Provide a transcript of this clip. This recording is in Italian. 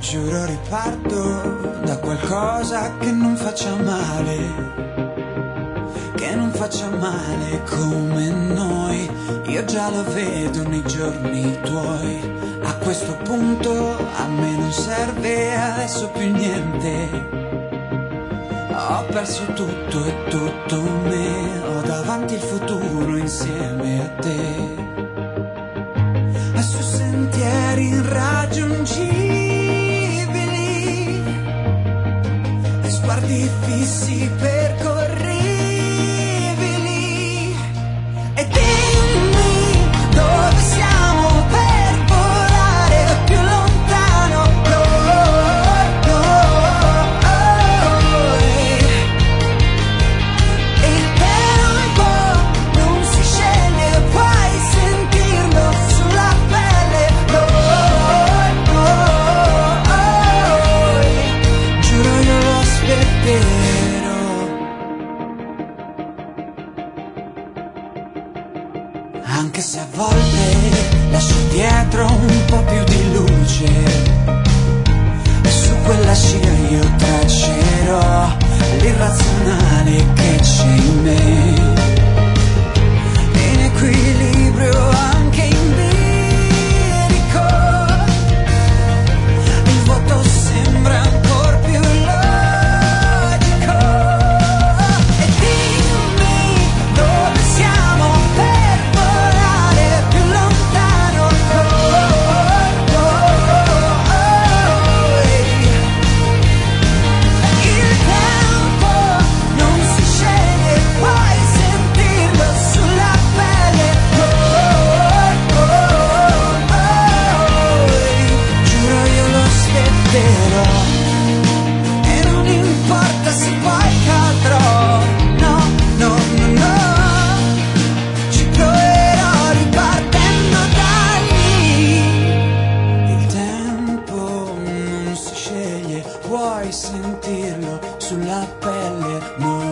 giuro riparto da qualcosa che non faccia male, che non faccia male come noi. Io già lo vedo nei giorni tuoi. A questo punto a me non serve adesso più niente. Ho perso tutto e tutto me. Ho davanti il futuro insieme a te. E su sentieri irraggiungibili e sguardi fissi percorribili. E dimmi dove siamo per volare più lontano noi. E il tempo non si sceglie, puoi sentirlo sulla pelle noi. Giuro io lo aspetterò, anche se a volte lascio dietro un po' più di luce. E su quella scia io traccerò l'irrazionale che c'è in me, in equilibrio anche in bilico. Il vuoto sembra ancora più logico. E dimmi dove siamo per volare più lontano noi. Il tempo non si sceglie, puoi sentirlo sulla pelle noi. Giuro io lo aspetterò e non importa se poi cadrò. No, no, no, no. Ci proverò ripartendo da lì. Il tempo non si sceglie, puoi sentirlo sulla pelle.